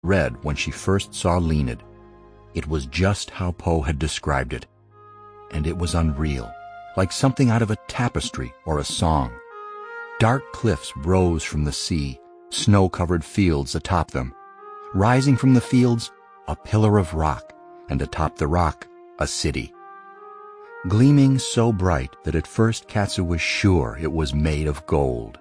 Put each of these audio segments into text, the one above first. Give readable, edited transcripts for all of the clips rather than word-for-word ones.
read when she first saw Leonid. It was just how Poe had described it, and it was unreal, like something out of a tapestry or a song. Dark cliffs rose from the sea, snow-covered fields atop them. Rising from the fields, a pillar of rock, and atop the rock, a city. Gleaming so bright that at first Katsa was sure it was made of gold.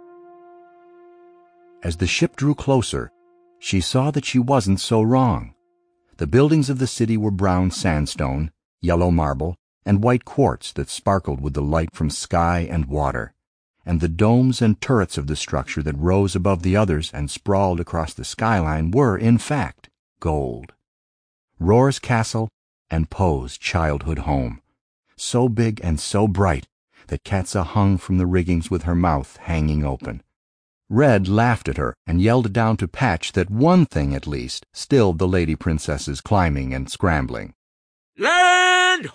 As the ship drew closer, she saw that she wasn't so wrong. The buildings of the city were brown sandstone, yellow marble, and white quartz that sparkled with the light from sky and water, and the domes and turrets of the structure that rose above the others and sprawled across the skyline were, in fact, gold. Roar's castle and Poe's childhood home, so big and so bright that Katsa hung from the riggings with her mouth hanging open. Red laughed at her and yelled down to Patch that one thing, at least, stilled the lady princess's climbing and scrambling. "Land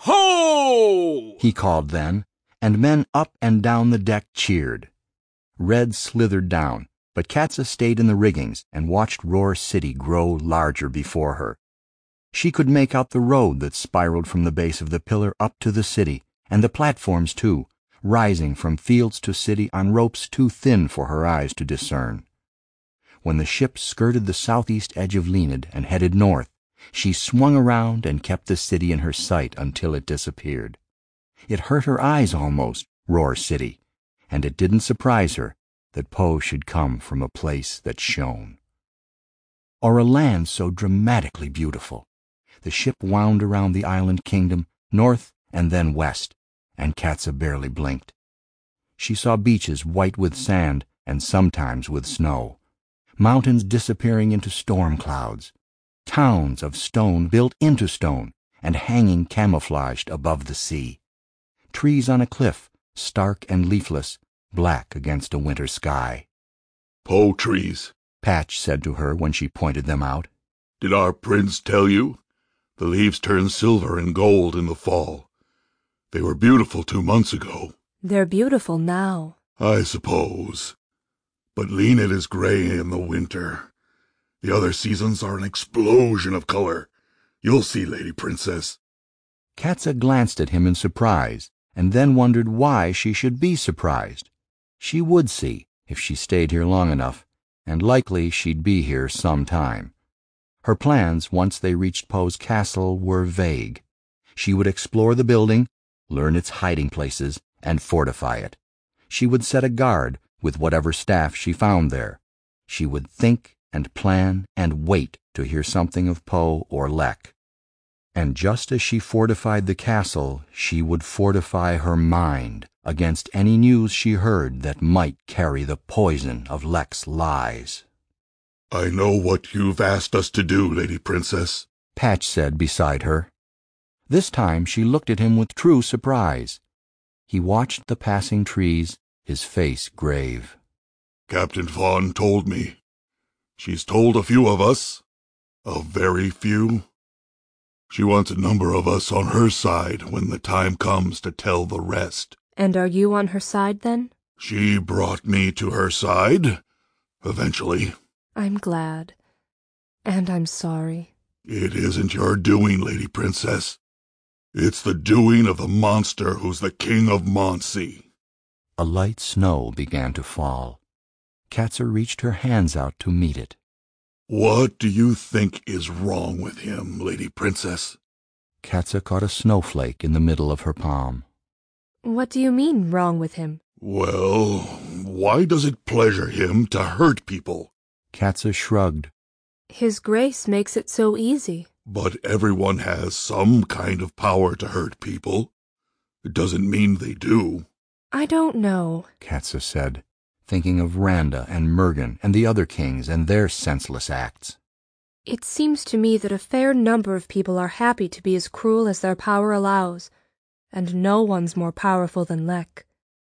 ho!" he called then, and men up and down the deck cheered. Red slithered down, but Katsa stayed in the riggings and watched Roar's city grow larger before her. She could make out the road that spiraled from the base of the pillar up to the city, and the platforms too, rising from fields to city on ropes too thin for her eyes to discern. When the ship skirted the southeast edge of Leonid and headed north, she swung around and kept the city in her sight until it disappeared. It hurt her eyes almost, Roar City, and it didn't surprise her that Poe should come from a place that shone. Or a land so dramatically beautiful. The ship wound around the island kingdom, north and then west, and Katsa barely blinked. She saw beaches white with sand and sometimes with snow, mountains disappearing into storm clouds, towns of stone built into stone and hanging camouflaged above the sea, trees on a cliff, stark and leafless, black against a winter sky. "Poe trees," Patch said to her when she pointed them out. "Did our prince tell you? The leaves turn silver and gold in the fall. They were beautiful 2 months ago." "They're beautiful now." "I suppose. But Leonid is gray in the winter. The other seasons are an explosion of color. You'll see, Lady Princess." Katsa glanced at him in surprise, and then wondered why she should be surprised. She would see, if she stayed here long enough, and likely she'd be here some time. Her plans, once they reached Poe's castle, were vague. She would explore the building, learn its hiding places, and fortify it. She would set a guard with whatever staff she found there. She would think and plan and wait to hear something of Poe or Lek. And just as she fortified the castle, she would fortify her mind against any news she heard that might carry the poison of Lek's lies. "I know what you've asked us to do, Lady Princess," Patch said beside her. This time she looked at him with true surprise. He watched the passing trees, his face grave. "Captain Vaughn told me. She's told a few of us. A very few. She wants a number of us on her side when the time comes to tell the rest." "And are you on her side, then?" "She brought me to her side. Eventually." "I'm glad. And I'm sorry." "It isn't your doing, Lady Princess. It's the doing of the monster who's the king of Monsea." A light snow began to fall. Katsa reached her hands out to meet it. "What do you think is wrong with him, Lady Princess?" Katsa caught a snowflake in the middle of her palm. "What do you mean, wrong with him?" "Well, why does it pleasure him to hurt people?" Katsa shrugged. "His grace makes it so easy." "But everyone has some kind of power to hurt people. It doesn't mean they do." "I don't know," Katsa said, thinking of Randa and Mergen and the other kings and their senseless acts. "It seems to me that a fair number of people are happy to be as cruel as their power allows, and no one's more powerful than Lek.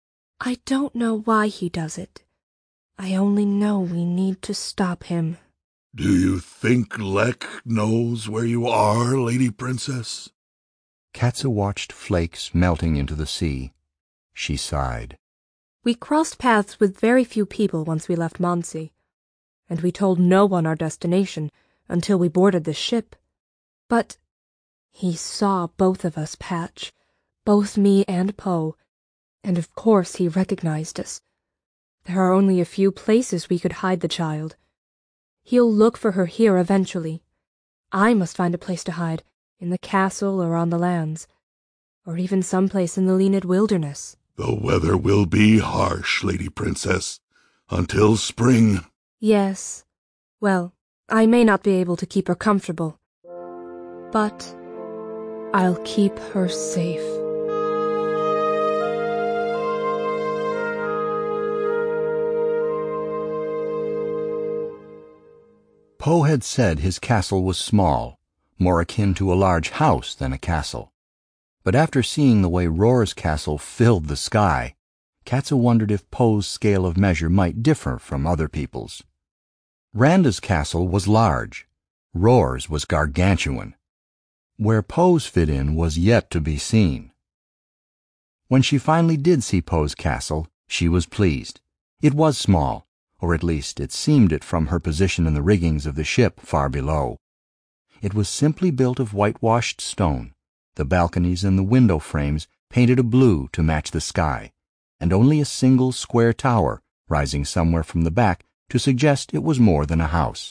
I don't know why he does it. I only know we need to stop him." "Do you think Lek knows where you are, Lady Princess?" Katsa watched flakes melting into the sea. She sighed. "We crossed paths with very few people once we left Monsea, and we told no one our destination, until we boarded the ship. But he saw both of us, Patch, both me and Poe, and of course he recognized us. There are only a few places we could hide the child. He'll look for her here eventually. I must find a place to hide, in the castle or on the lands, or even someplace in the Leonid wilderness. The weather will be harsh, Lady Princess, until spring. Yes. Well, I may not be able to keep her comfortable, but I'll keep her safe. Poe had said his castle was small, more akin to a large house than a castle. But after seeing the way Roar's castle filled the sky, Katza wondered if Poe's scale of measure might differ from other people's. Randa's castle was large. Roar's was gargantuan. Where Poe's fit in was yet to be seen. When she finally did see Poe's castle, she was pleased. It was small, or at least it seemed it from her position in the riggings of the ship far below. It was simply built of whitewashed stone, the balconies and the window frames painted a blue to match the sky, and only a single square tower rising somewhere from the back to suggest it was more than a house.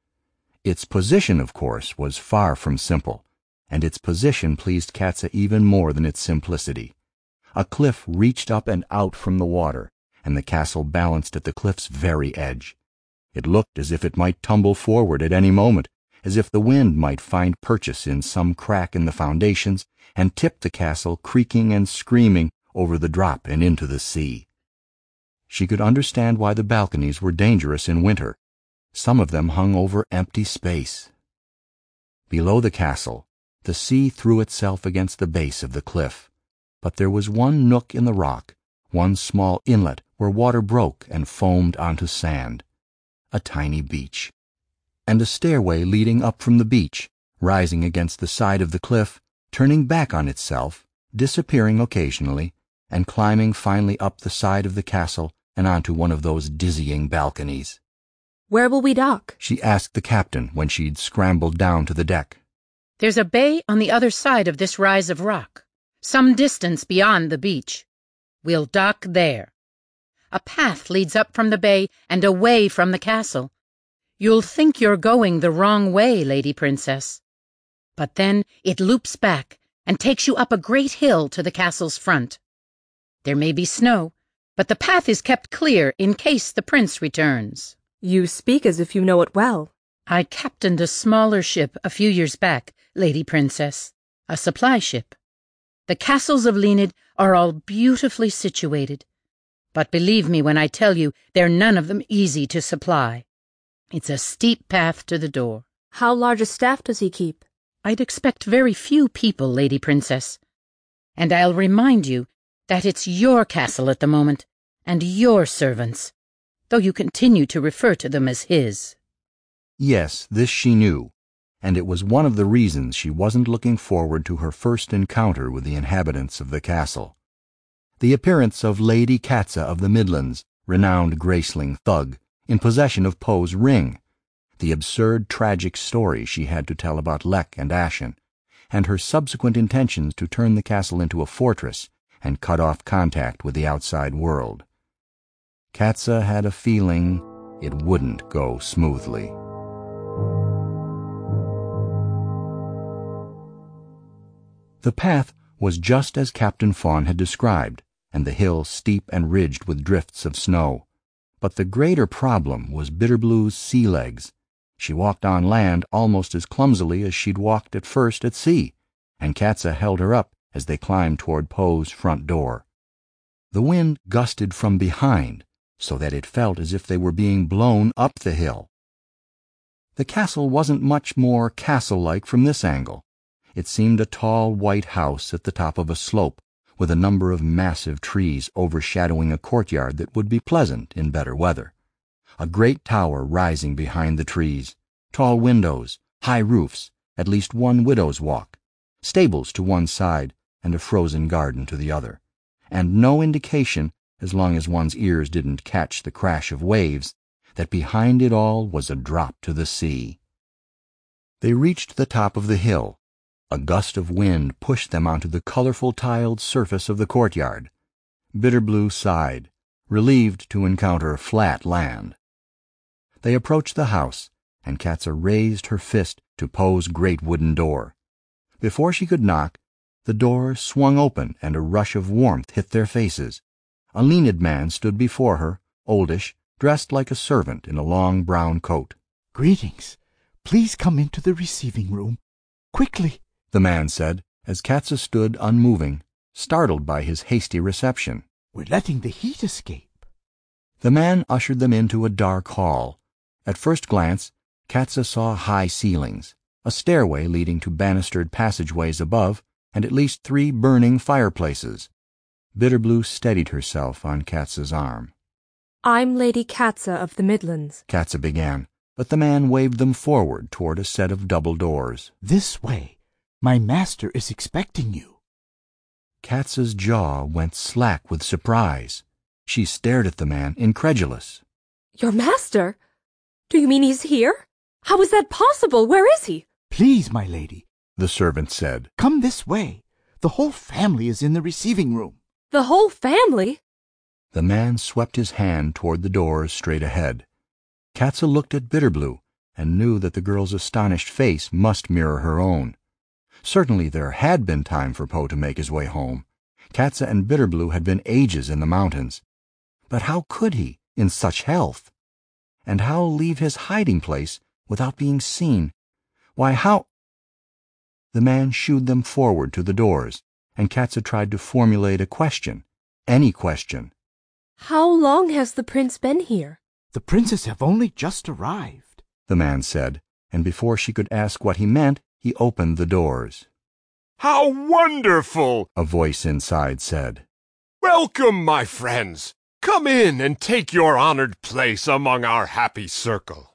Its position, of course, was far from simple, and its position pleased Katza even more than its simplicity. A cliff reached up and out from the water, and the castle balanced at the cliff's very edge. It looked as if it might tumble forward at any moment, as if the wind might find purchase in some crack in the foundations and tip the castle creaking and screaming over the drop and into the sea. She could understand why the balconies were dangerous in winter. Some of them hung over empty space. Below the castle, the sea threw itself against the base of the cliff, but there was one nook in the rock, one small inlet where water broke and foamed onto sand, a tiny beach, and a stairway leading up from the beach, rising against the side of the cliff, turning back on itself, disappearing occasionally, and climbing finally up the side of the castle and onto one of those dizzying balconies. Where will we dock? She asked the captain when she'd scrambled down to the deck. There's a bay on the other side of this rise of rock, some distance beyond the beach. We'll dock there. A path leads up from the bay and away from the castle. You'll think you're going the wrong way, Lady Princess. But then it loops back and takes you up a great hill to the castle's front. There may be snow, but the path is kept clear in case the prince returns. You speak as if you know it well. I captained a smaller ship a few years back, Lady Princess, a supply ship. The castles of Leonid are all beautifully situated, but believe me when I tell you they're none of them easy to supply. It's a steep path to the door. How large a staff does he keep? I'd expect very few people, Lady Princess. And I'll remind you that it's your castle at the moment, and your servants, though you continue to refer to them as his. Yes, this she knew, and it was one of the reasons she wasn't looking forward to her first encounter with the inhabitants of the castle. The appearance of Lady Katza of the Midlands, renowned Graceling thug, in possession of Poe's ring, the absurd tragic story she had to tell about Lek and Ashen, and her subsequent intentions to turn the castle into a fortress and cut off contact with the outside world. Katza had a feeling it wouldn't go smoothly. The path was just as Captain Fawn had described, and the hill steep and ridged with drifts of snow. But the greater problem was Bitterblue's sea legs. She walked on land almost as clumsily as she'd walked at first at sea, and Katza held her up as they climbed toward Poe's front door. The wind gusted from behind, so that it felt as if they were being blown up the hill. The castle wasn't much more castle-like from this angle. It seemed a tall white house at the top of a slope, with a number of massive trees overshadowing a courtyard that would be pleasant in better weather. A great tower rising behind the trees, tall windows, high roofs, at least one widow's walk, stables to one side and a frozen garden to the other, and no indication, as long as one's ears didn't catch the crash of waves, that behind it all was a drop to the sea. They reached the top of the hill. A gust of wind pushed them onto the colorful tiled surface of the courtyard. Bitterblue sighed, relieved to encounter flat land. They approached the house, and Katza raised her fist to Poe's great wooden door. Before she could knock, the door swung open and a rush of warmth hit their faces. A leaned man stood before her, oldish, dressed like a servant in a long brown coat. "Greetings. Please come into the receiving room. Quickly," the man said, as Katza stood unmoving, startled by his hasty reception. "We're letting the heat escape." The man ushered them into a dark hall. At first glance, Katza saw high ceilings, a stairway leading to banistered passageways above, and at least 3 burning fireplaces. Bitterblue steadied herself on Katza's arm. "I'm Lady Katza of the Midlands," Katza began, but the man waved them forward toward a set of double doors. "This way. My master is expecting you." Katza's jaw went slack with surprise. She stared at the man, incredulous. "Your master? Do you mean he's here? How is that possible? Where is he?" "Please, my lady," the servant said. "come this way. The whole family is in the receiving room." "The whole family?" The man swept his hand toward the doors straight ahead. Katza looked at Bitterblue and knew that the girl's astonished face must mirror her own. Certainly there had been time for Poe to make his way home. Katza and Bitterblue had been ages in the mountains. But how could he, in such health? And how leave his hiding place without being seen? Why, how— The man shooed them forward to the doors, and Katza tried to formulate a question, any question. "How long has the prince been here?" "The princes have only just arrived," the man said, and before she could ask what he meant, he opened the doors. How wonderful! A voice inside said. Welcome, my friends. Come in and take your honored place among our happy circle.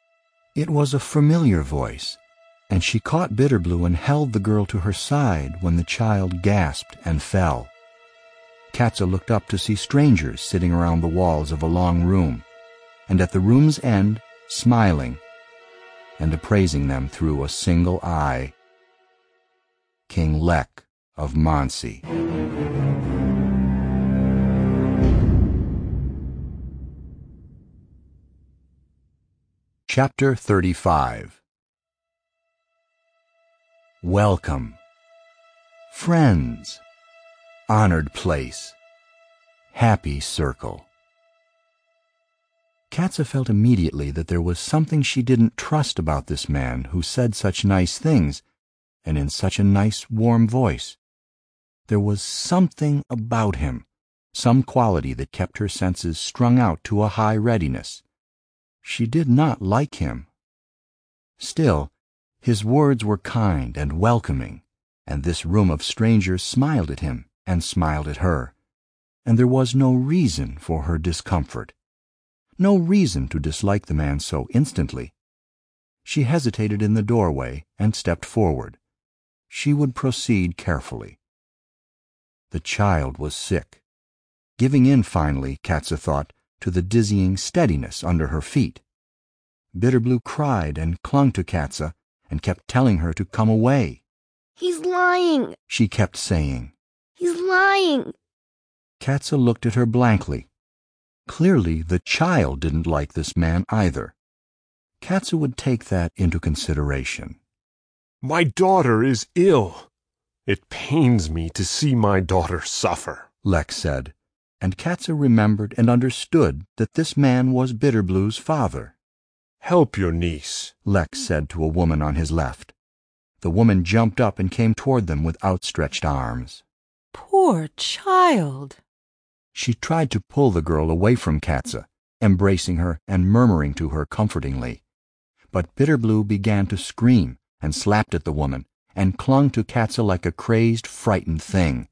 It was a familiar voice, and she caught Bitterblue and held the girl to her side when the child gasped and fell. Katza looked up to see strangers sitting around the walls of a long room, and at the room's end, smiling, and appraising them through a single eye, King Lek of Monsey. Chapter 35. Welcome. Friends. Honored place. Happy circle. Katza felt immediately that there was something she didn't trust about this man who said such nice things, and in such a nice, warm voice. There was something about him, some quality that kept her senses strung out to a high readiness. She did not like him. Still, his words were kind and welcoming, and this room of strangers smiled at him and smiled at her, and there was no reason for her discomfort. No reason to dislike the man so instantly. She hesitated in the doorway and stepped forward. She would proceed carefully. The child was sick, giving in finally, Katza thought, to the dizzying steadiness under her feet. Bitterblue cried and clung to Katza and kept telling her to come away. "He's lying," she kept saying. "He's lying." Katza looked at her blankly. Clearly, the child didn't like this man either. Katza would take that into consideration. My daughter is ill. It pains me to see my daughter suffer, Lek said, and Katza remembered and understood that this man was Bitterblue's father. Help your niece, Lek said to a woman on his left. The woman jumped up and came toward them with outstretched arms. Poor child. She tried to pull the girl away from Katza, embracing her and murmuring to her comfortingly. But Bitterblue began to scream and slapped at the woman and clung to Katza like a crazed, frightened thing.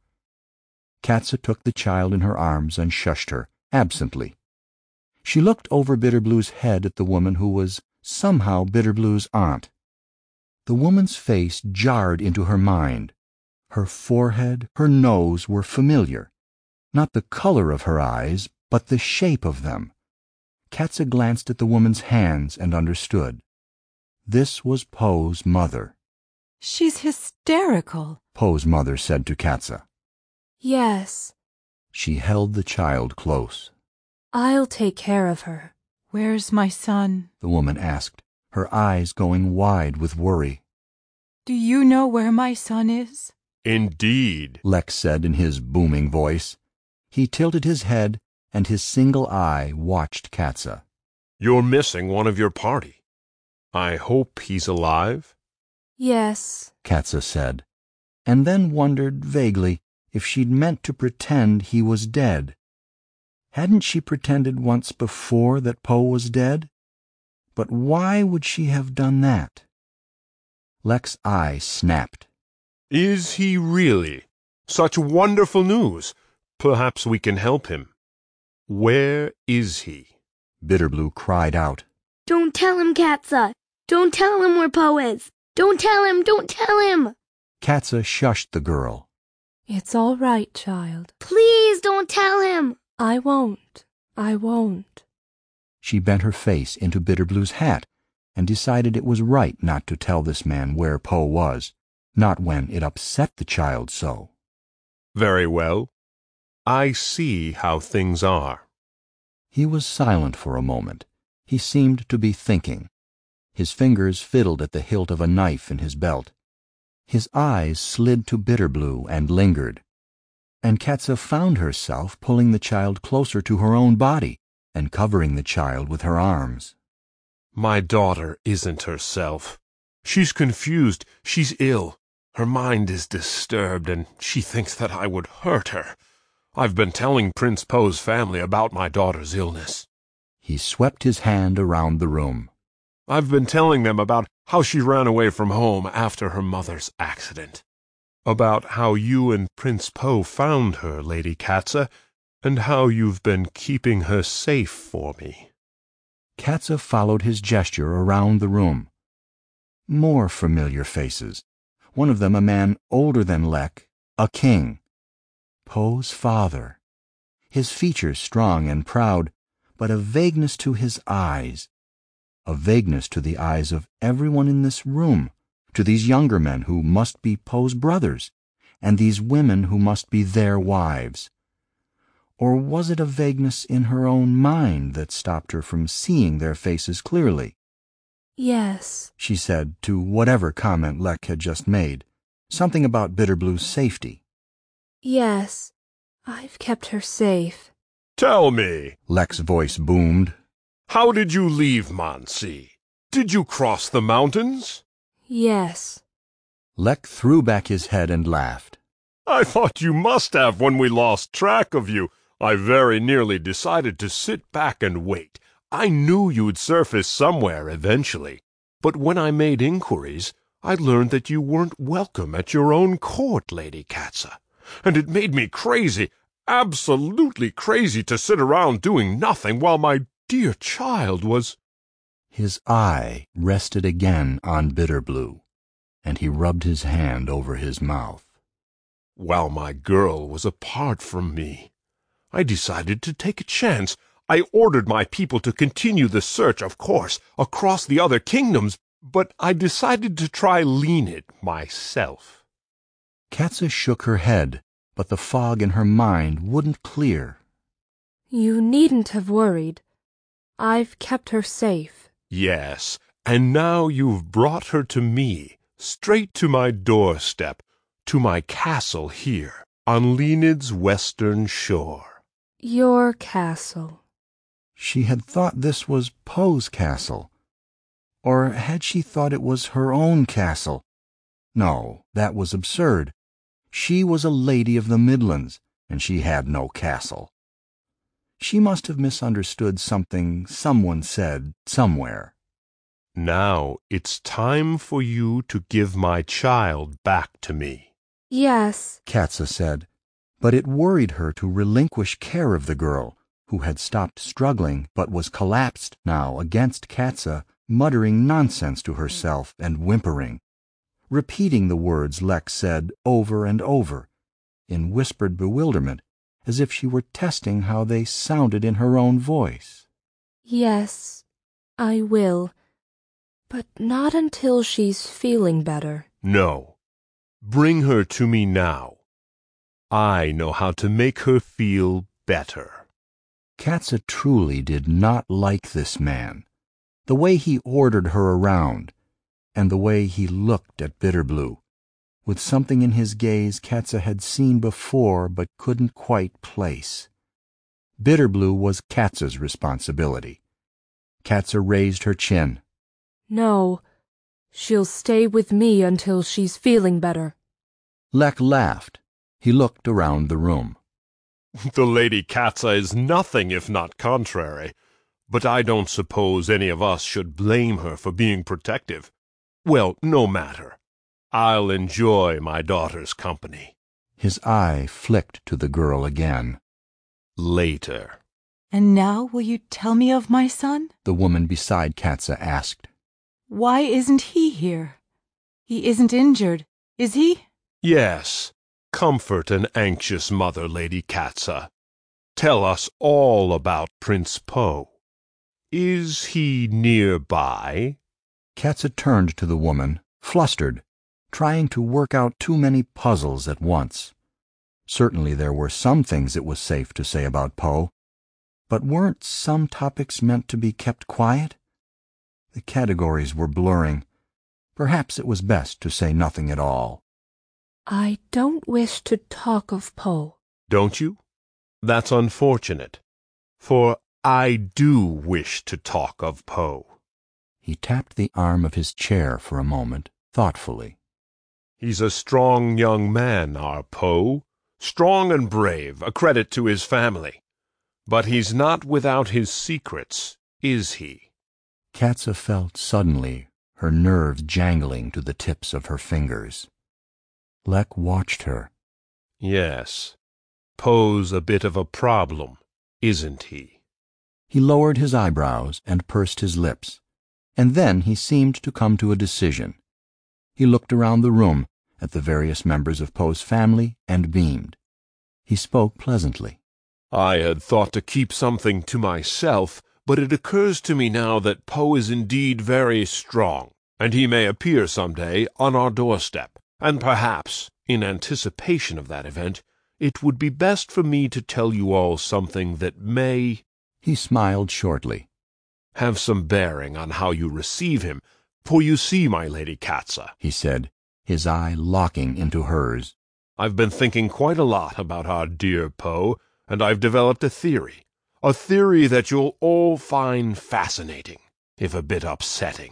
Katza took the child in her arms and shushed her, absently. She looked over Bitterblue's head at the woman who was somehow Bitterblue's aunt. The woman's face jarred into her mind. Her forehead, her nose were familiar. Not the color of her eyes, but the shape of them. Katza glanced at the woman's hands and understood. This was Poe's mother. She's hysterical. Poe's mother said to Katza. Yes, She held the child close. I'll take care of her. Where's my son? The woman asked, her eyes going wide with worry. Do you know where my son is? Indeed. Lex said in his booming voice. He tilted his head, and his single eye watched Katza. You're missing one of your party. I hope he's alive? Yes, Katza said, and then wondered vaguely if she'd meant to pretend he was dead. Hadn't she pretended once before that Poe was dead? But why would she have done that? Lex's eye snapped. Is he really? Such wonderful news. Perhaps we can help him. Where is he? Bitterblue cried out. Don't tell him, Katza. Don't tell him where Poe is. Don't tell him. Don't tell him. Katza shushed the girl. it's all right, child. Please don't tell him. I won't. I won't. She bent her face into Bitterblue's hat and decided it was right not to tell this man where Poe was, not when it upset the child so. Very well. I see how things are. He was silent for a moment. He seemed to be thinking. His fingers fiddled at the hilt of a knife in his belt. His eyes slid to Bitterblue and lingered. And Katza found herself pulling the child closer to her own body and covering the child with her arms. My daughter isn't herself. She's confused. She's ill. Her mind is disturbed, and she thinks that I would hurt her. I've been telling Prince Poe's family about my daughter's illness. He swept his hand around the room. I've been telling them about how she ran away from home after her mother's accident. About how you and Prince Poe found her, Lady Katza, and how you've been keeping her safe for me. Katza followed his gesture around the room. More familiar faces. One of them a man older than Lek, a king. Poe's father. His features strong and proud, but a vagueness to his eyes. A vagueness to the eyes of everyone in this room, to these younger men who must be Poe's brothers, and these women who must be their wives. Or was it a vagueness in her own mind that stopped her from seeing their faces clearly? Yes, She said to whatever comment Lek had just made, something about Bitterblue's safety. yes. I've kept her safe. Tell me, Lek's voice boomed. how did you leave Mansi? Did you cross the mountains? Yes. Lek threw back his head and laughed. I thought you must have when we lost track of you. I very nearly decided to sit back and wait. I knew you'd surface somewhere eventually. But when I made inquiries, I learned that you weren't welcome at your own court, Lady Katza. And it made me crazy, absolutely crazy, to sit around doing nothing while my dear child was— His eye rested again on Bitterblue, and he rubbed his hand over his mouth. While my girl was apart from me. I decided to take a chance. I ordered my people to continue the search, of course, across the other kingdoms, but I decided to try Leanid myself. Katza shook her head, but the fog in her mind wouldn't clear. You needn't have worried. I've kept her safe. Yes, and now you've brought her to me, straight to my doorstep, to my castle here, on Leanid's western shore. Your castle. She had thought this was Poe's castle. Or had she thought it was her own castle? No, that was absurd. She was a lady of the Midlands, and she had no castle. She must have misunderstood something someone said somewhere. Now it's time for you to give my child back to me. Yes, Katza said, but it worried her to relinquish care of the girl, who had stopped struggling but was collapsed now against Katza, muttering nonsense to herself and whimpering, repeating the words Lek said over and over, in whispered bewilderment, as if she were testing how they sounded in her own voice. yes, I will. But not until she's feeling better. No. Bring her to me now. I know how to make her feel better. Katza truly did not like this man. The way he ordered her around, and the way he looked at Bitterblue, with something in his gaze Katza had seen before but couldn't quite place. Bitterblue was Katza's responsibility. Katza raised her chin. No, she'll stay with me until she's feeling better. Lek laughed. He looked around the room. The Lady Katza is nothing if not contrary, but I don't suppose any of us should blame her for being protective. Well, no matter. I'll enjoy my daughter's company. His eye flicked to the girl again. Later. And now will you tell me of my son? The woman beside Katza asked. Why isn't he here? He isn't injured, is he? Yes. Comfort an anxious mother, Lady Katza. Tell us all about Prince Po. Is he nearby? Katza turned to the woman, flustered, trying to work out too many puzzles at once. Certainly there were some things it was safe to say about Po, but weren't some topics meant to be kept quiet? The categories were blurring. Perhaps it was best to say nothing at all. I don't wish to talk of Po. Don't you? That's unfortunate, for I do wish to talk of Po. He tapped the arm of his chair for a moment, thoughtfully. He's a strong young man, our Po. Strong and brave, a credit to his family. But he's not without his secrets, is he? Katza felt suddenly her nerves jangling to the tips of her fingers. Lek watched her. Yes. Po's a bit of a problem, isn't he? He lowered his eyebrows and pursed his lips, and then he seemed to come to a decision. He looked around the room at the various members of Po's family and beamed. He spoke pleasantly. I had thought to keep something to myself, but it occurs to me now that Po is indeed very strong, and he may appear some day on our doorstep. And perhaps, in anticipation of that event, it would be best for me to tell you all something that may— He smiled shortly. —have some bearing on how you receive him. For you see, my Lady Katza, he said, his eye locking into hers, I've been thinking quite a lot about our dear Po, and I've developed a theory that you'll all find fascinating, if a bit upsetting.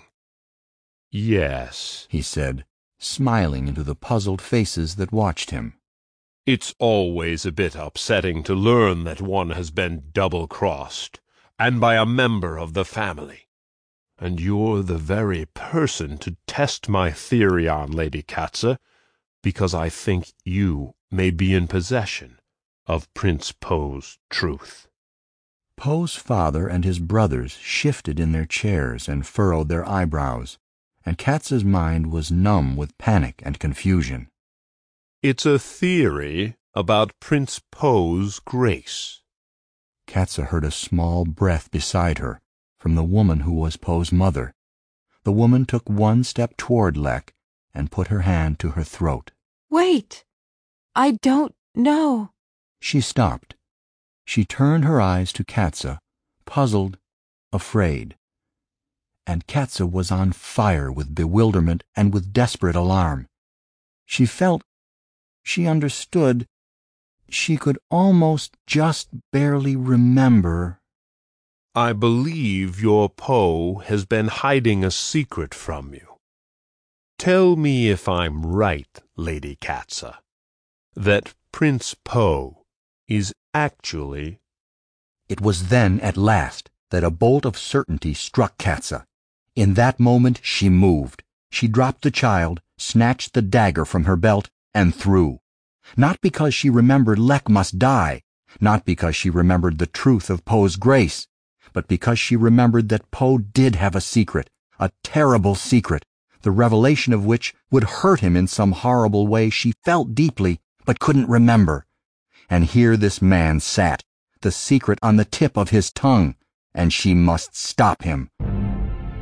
Yes, he said, smiling into the puzzled faces that watched him. It's always a bit upsetting to learn that one has been double-crossed, and by a member of the family. And you're the very person to test my theory on, Lady Katza, because I think you may be in possession of Prince Po's truth. Po's father and his brothers shifted in their chairs and furrowed their eyebrows, and Katza's mind was numb with panic and confusion. It's a theory about Prince Po's grace. Katza heard a small breath beside her from the woman who was Po's mother. The woman took one step toward Lek and put her hand to her throat. Wait! I don't know. She stopped. She turned her eyes to Katza, puzzled, afraid. And Katza was on fire with bewilderment and with desperate alarm. She felt, she understood, she could almost just barely remember. I believe your Po has been hiding a secret from you. Tell me if I'm right, Lady Katza, that Prince Po is actually— It was then, at last, that a bolt of certainty struck Katza. In that moment she moved. She dropped the child, snatched the dagger from her belt, and threw. Not because she remembered Lek must die, not because she remembered the truth of Po's grace, but because she remembered that Po did have a secret, a terrible secret, the revelation of which would hurt him in some horrible way she felt deeply but couldn't remember. And here this man sat, the secret on the tip of his tongue, and she must stop him.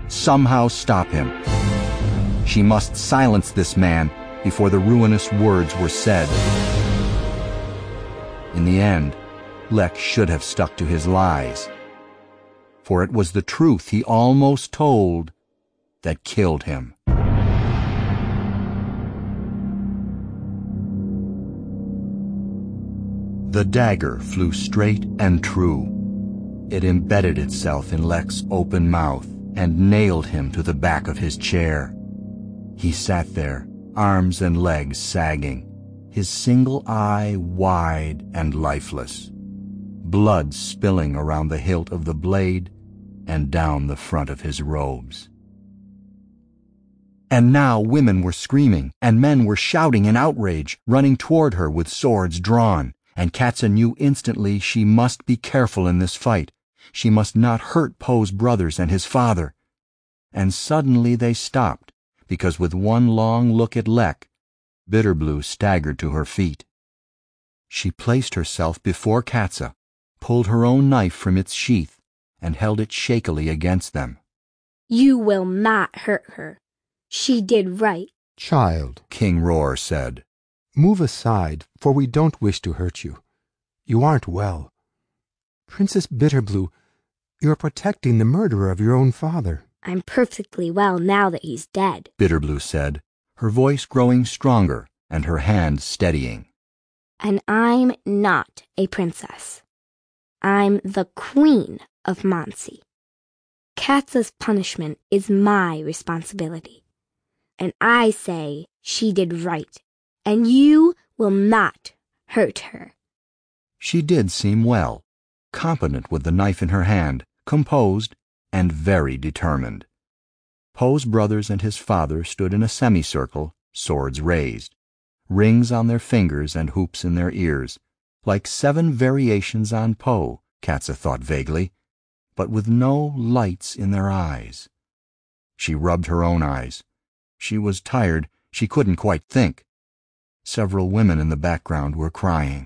somehow stop him. She must silence this man before the ruinous words were said. In the end, Lek should have stuck to his lies, for it was the truth he almost told that killed him. The dagger flew straight and true. It embedded itself in Lek's open mouth and nailed him to the back of his chair. He sat there, arms and legs sagging, his single eye wide and lifeless, blood spilling around the hilt of the blade and down the front of his robes. And now women were screaming, and men were shouting in outrage, running toward her with swords drawn, and Katza knew instantly she must be careful in this fight. She must not hurt Poe's brothers and his father. And suddenly they stopped, because with one long look at Lek, Bitterblue staggered to her feet. She placed herself before Katza, pulled her own knife from its sheath, and held it shakily against them. You will not hurt her. She did right. Child, King Roar said, move aside, for we don't wish to hurt you. You aren't well. Princess Bitterblue, you're protecting the murderer of your own father. I'm perfectly well now that he's dead. Bitterblue said, her voice growing stronger and her hand steadying. And I'm not a princess. I'm the queen of Monsey. Katza's punishment is my responsibility. And I say she did right, and you will not hurt her. She did seem well, competent with the knife in her hand, composed, and very determined. Poe's brothers and his father stood in a semicircle, swords raised, rings on their fingers and hoops in their ears, like 7 variations on Poe, Katza thought vaguely, but with no lights in their eyes. She rubbed her own eyes. She was tired, she couldn't quite think. Several women in the background were crying.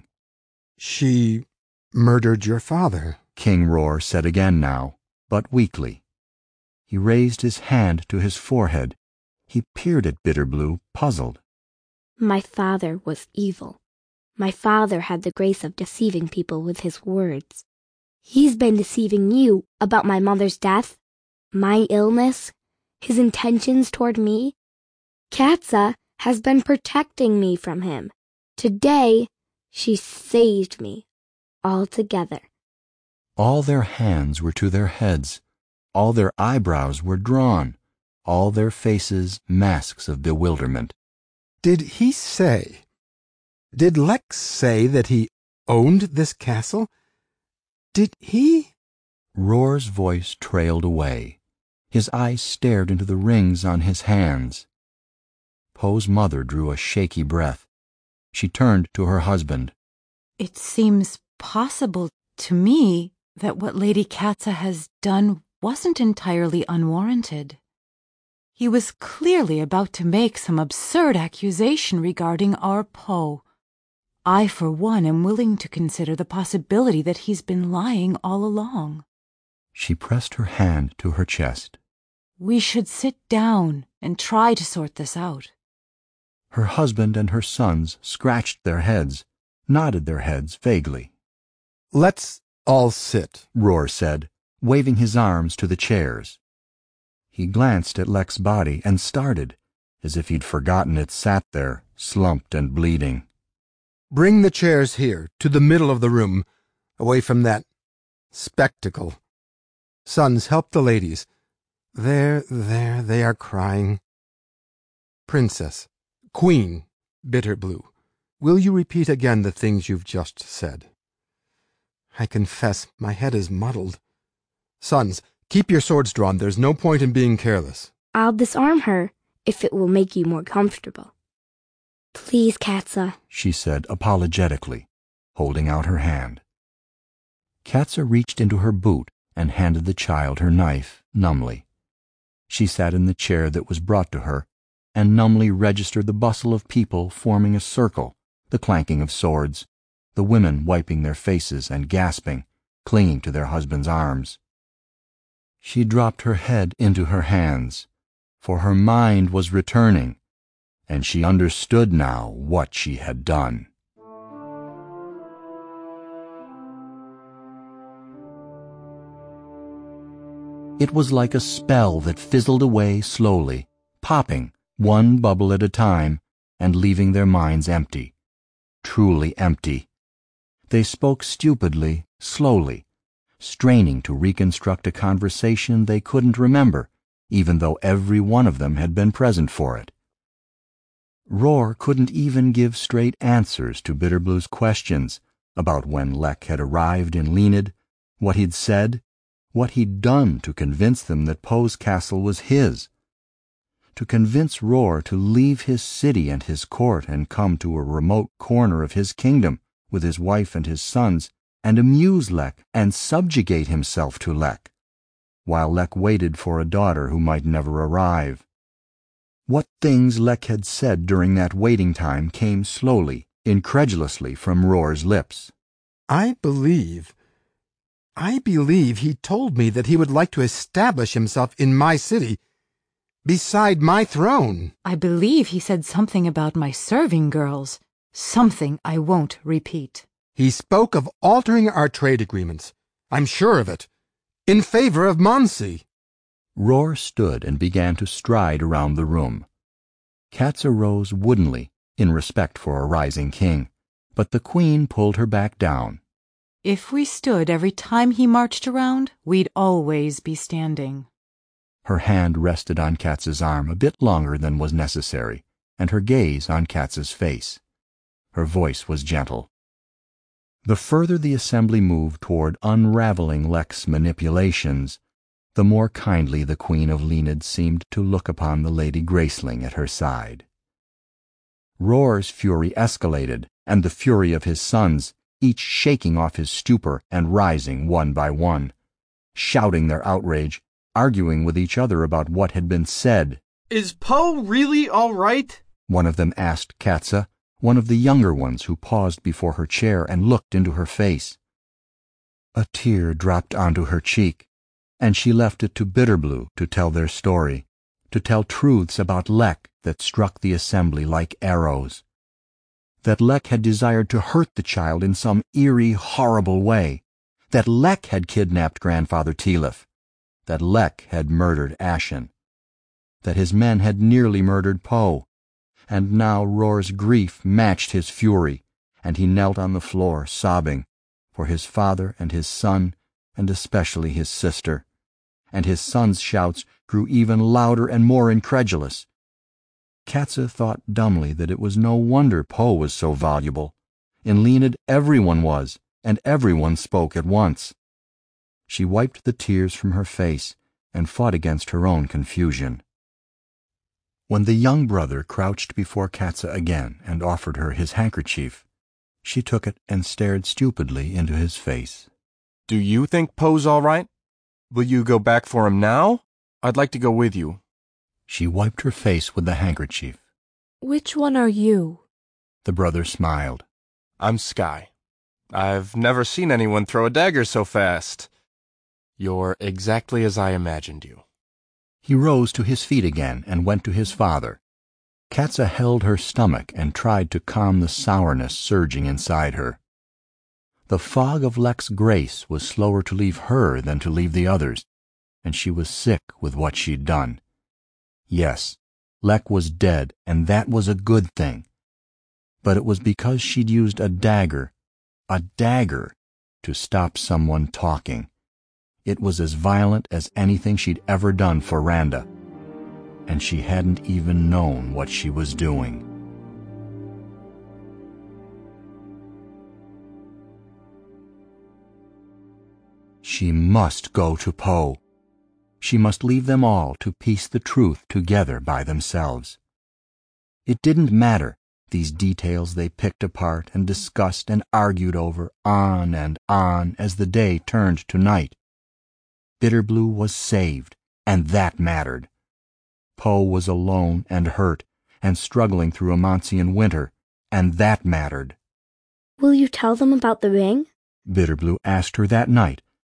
She murdered your father, King Roar said again now, but weakly. He raised his hand to his forehead. He peered at Bitterblue, puzzled. My father was evil. My father had the grace of deceiving people with his words. He's been deceiving you about my mother's death, my illness, his intentions toward me. Katza has been protecting me from him. Today, she saved me altogether. All their hands were to their heads. All their eyebrows were drawn. All their faces masks of bewilderment. Did Lek say that he owned this castle? Did he? Roar's voice trailed away. His eyes stared into the rings on his hands. Poe's mother drew a shaky breath. She turned to her husband. It seems possible to me that what Lady Katza has done wasn't entirely unwarranted. He was clearly about to make some absurd accusation regarding our Poe. I, for one, am willing to consider the possibility that he's been lying all along. She pressed her hand to her chest. We should sit down and try to sort this out. Her husband and her sons scratched their heads, nodded their heads vaguely. Let's all sit, Roar said, waving his arms to the chairs. He glanced at Lek's body and started, as if he'd forgotten it sat there, slumped and bleeding. Bring the chairs here, to the middle of the room, away from that spectacle. Sons, help the ladies. There, they are crying. Princess, Queen, Bitterblue, will you repeat again the things you've just said? I confess my head is muddled. Sons, keep your swords drawn. There's no point in being careless. I'll disarm her if it will make you more comfortable. Please, Katza, she said apologetically, holding out her hand. Katza reached into her boot and handed the child her knife, numbly. She sat in the chair that was brought to her, and numbly registered the bustle of people forming a circle, the clanking of swords, the women wiping their faces and gasping, clinging to their husbands' arms. She dropped her head into her hands, for her mind was returning, and she understood now what she had done. It was like a spell that fizzled away slowly, popping, one bubble at a time, and leaving their minds empty. Truly empty. They spoke stupidly, slowly, straining to reconstruct a conversation they couldn't remember, even though every one of them had been present for it. Roar couldn't even give straight answers to Bitterblue's questions about when Lek had arrived in Lenid, what he'd said, what he'd done to convince them that Poe's castle was his. To convince Roar to leave his city and his court and come to a remote corner of his kingdom with his wife and his sons and amuse Lek and subjugate himself to Lek, while Lek waited for a daughter who might never arrive. What things Lek had said during that waiting time came slowly, incredulously from Roar's lips. I believe he told me that he would like to establish himself in my city, beside my throne. I believe he said something about my serving girls, something I won't repeat. He spoke of altering our trade agreements, I'm sure of it, in favor of Mansi. Roar stood and began to stride around the room. Katza rose woodenly, in respect for a rising king, but the queen pulled her back down. If we stood every time he marched around, we'd always be standing. Her hand rested on Katza's arm a bit longer than was necessary, and her gaze on Katza's face. Her voice was gentle. The further the assembly moved toward unraveling Lek's manipulations, the more kindly the Queen of Lenid seemed to look upon the Lady Graceling at her side. Roar's fury escalated, and the fury of his sons, each shaking off his stupor and rising one by one, shouting their outrage, arguing with each other about what had been said. "Is Poe really all right?" one of them asked Katza, one of the younger ones who paused before her chair and looked into her face. A tear dropped onto her cheek, and she left it to Bitterblue to tell their story, to tell truths about Lek that struck the assembly like arrows. That Lek had desired to hurt the child in some eerie, horrible way, that Lek had kidnapped Grandfather Tilif, that Lek had murdered Ashen, that his men had nearly murdered Poe, and now Roar's grief matched his fury, and he knelt on the floor sobbing for his father and his son, and especially his sister, and his son's shouts grew even louder and more incredulous. Katza thought dumbly that it was no wonder Poe was so voluble. In Lenid everyone was, and everyone spoke at once. She wiped the tears from her face and fought against her own confusion. When the young brother crouched before Katza again and offered her his handkerchief, she took it and stared stupidly into his face. "Do you think Poe's all right? Will you go back for him now? I'd like to go with you." She wiped her face with the handkerchief. Which one are you? The brother smiled. "I'm Sky. I've never seen anyone throw a dagger so fast. You're exactly as I imagined you." He rose to his feet again and went to his father. Katza held her stomach and tried to calm the sourness surging inside her. The fog of Lek's grace was slower to leave her than to leave the others, and she was sick with what she'd done. Yes, Lek was dead, and that was a good thing. But it was because she'd used a dagger, to stop someone talking. It was as violent as anything she'd ever done for Randa, and she hadn't even known what she was doing. She must go to Poe. She must leave them all to piece the truth together by themselves. It didn't matter, these details they picked apart and discussed and argued over on and on as the day turned to night. Bitterblue was saved, and that mattered. Poe was alone and hurt, and struggling through a Mansian winter, and that mattered. Will you tell them about the ring? Bitterblue asked her that night,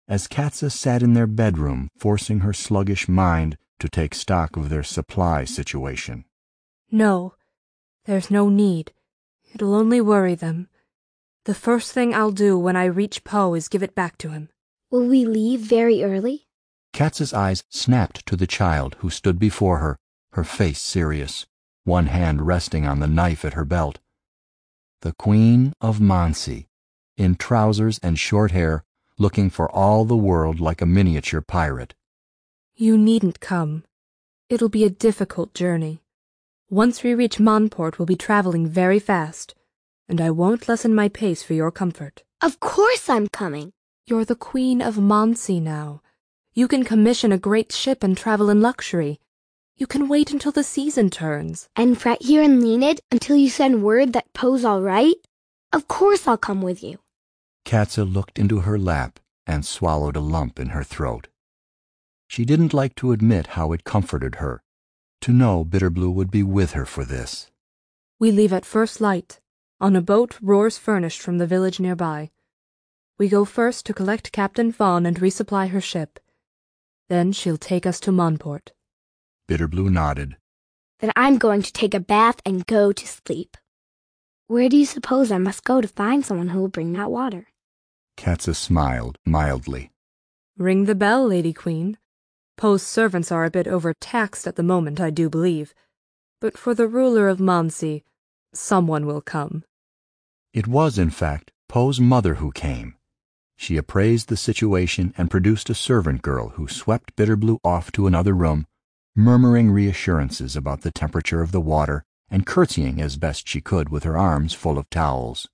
as Katza sat in their bedroom, forcing her sluggish mind to take stock of their supply situation. No, there's no need. It'll only worry them. The first thing I'll do when I reach Poe is give it back to him. Will we leave very early? Katza's eyes snapped to the child who stood before her, her face serious, one hand resting on the knife at her belt. The Queen of Mansi, in trousers and short hair, looking for all the world like a miniature pirate. You needn't come. It'll be a difficult journey. Once we reach Monport, we'll be traveling very fast, and I won't lessen my pace for your comfort. Of course I'm coming. You're the Queen of Mansi now. You can commission a great ship and travel in luxury. You can wait until the season turns. And fret here in Leonid until you send word that Poe's all right? Of course I'll come with you. Katza looked into her lap and swallowed a lump in her throat. She didn't like to admit how it comforted her to know Bitterblue would be with her for this. We leave at first light, on a boat Roar's furnished from the village nearby. We go first to collect Captain Fawn and resupply her ship. Then she'll take us to Monport. Bitterblue nodded. Then I'm going to take a bath and go to sleep. Where do you suppose I must go to find someone who will bring that water? Katza smiled mildly. Ring the bell, Lady Queen. Poe's servants are a bit overtaxed at the moment, I do believe. But for the ruler of Mansi, someone will come. It was, in fact, Poe's mother who came. She appraised the situation and produced a servant girl who swept Bitterblue off to another room, murmuring reassurances about the temperature of the water and curtsying as best she could with her arms full of towels.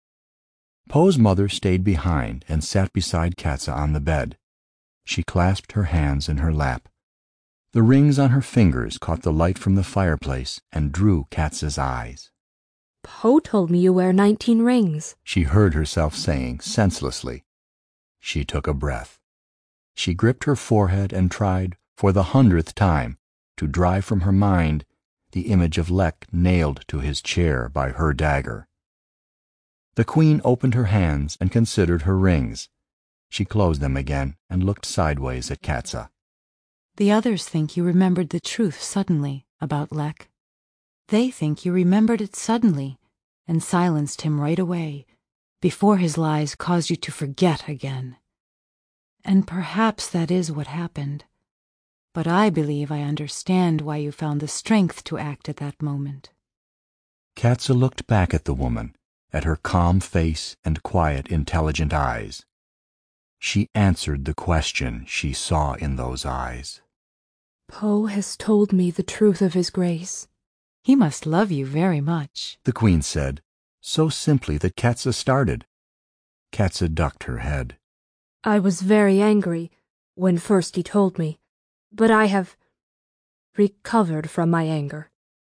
Poe's mother stayed behind and sat beside Katza on the bed. She clasped her hands in her lap. The rings on her fingers caught the light from the fireplace and drew Katza's eyes. Poe told me you wear 19 rings, she heard herself saying senselessly. She took a breath. She gripped her forehead and tried, for the 100th time, to drive from her mind the image of Lek nailed to his chair by her dagger. The Queen opened her hands and considered her rings. She closed them again and looked sideways at Katza. The others think you remembered the truth suddenly about Lek. They think you remembered it suddenly and silenced him right away, before his lies caused you to forget again. And perhaps that is what happened. But I believe I understand why you found the strength to act at that moment. Katza looked back at the woman, at her calm face and quiet, intelligent eyes. She answered the question she saw in those eyes. Poe has told me the truth of his grace. He must love you very much, the Queen said, so simply that Katza started. Katza ducked her head. I was very angry when first he told me, but I have recovered from my anger.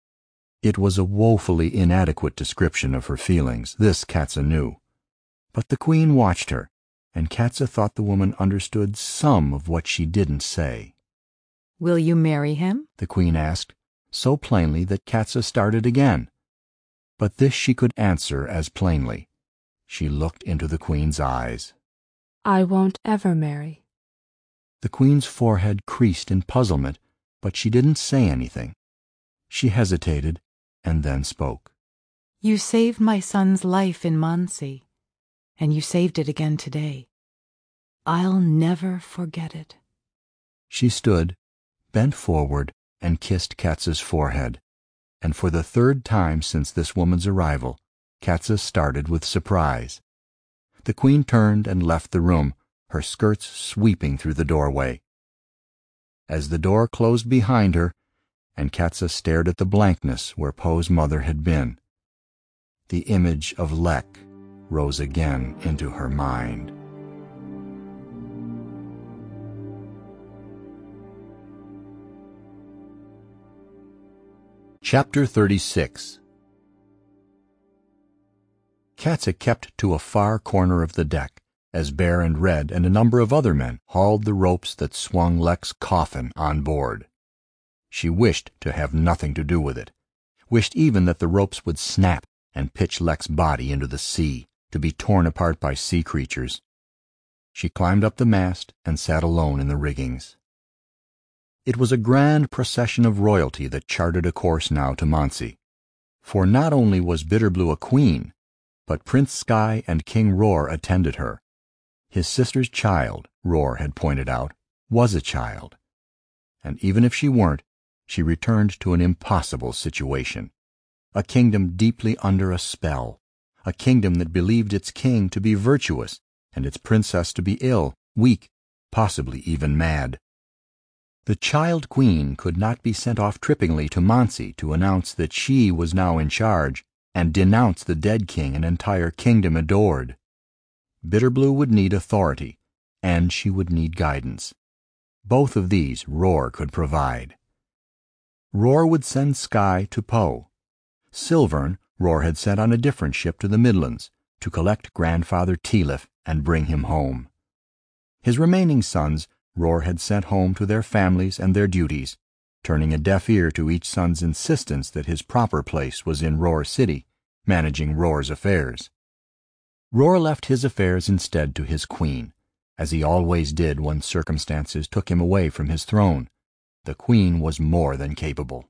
It was a woefully inadequate description of her feelings, this Katza knew. But the Queen watched her, and Katza thought the woman understood some of what she didn't say. Will you marry him? the Queen asked, so plainly that Katza started again. But this she could answer as plainly. She looked into the Queen's eyes. I won't ever marry. The Queen's forehead creased in puzzlement, but she didn't say anything. She hesitated and then spoke. You saved my son's life in Mansi, and you saved it again today. I'll never forget it. She stood, bent forward, and kissed Katza's forehead, and for the 3rd time since this woman's arrival, Katza started with surprise. The Queen turned and left the room, her skirts sweeping through the doorway. As the door closed behind her, and Katza stared at the blankness where Poe's mother had been, the image of Lek rose again into her mind. Chapter 36. Katza kept to a far corner of the deck, as Bear and Red and a number of other men hauled the ropes that swung Lek's coffin on board. She wished to have nothing to do with it, wished even that the ropes would snap and pitch Lek's body into the sea, to be torn apart by sea creatures. She climbed up the mast and sat alone in the riggings. It was a grand procession of royalty that charted a course now to Mansi. For not only was Bitterblue a queen, but Prince Sky and King Roar attended her. His sister's child, Roar had pointed out, was a child. And even if she weren't, she returned to an impossible situation. A kingdom deeply under a spell. A kingdom that believed its king to be virtuous and its princess to be ill, weak, possibly even mad. The child queen could not be sent off trippingly to Mansi to announce that she was now in charge and denounce the dead king an entire kingdom adored. Bitterblue would need authority, and she would need guidance. Both of these Roar could provide. Roar would send Sky to Po. Silvern Roar had sent on a different ship to the Midlands to collect Grandfather Tealif and bring him home. His remaining sons Roar had sent home to their families and their duties, turning a deaf ear to each son's insistence that his proper place was in Roar City, managing Roar's affairs. Roar left his affairs instead to his queen, as he always did when circumstances took him away from his throne. The queen was more than capable.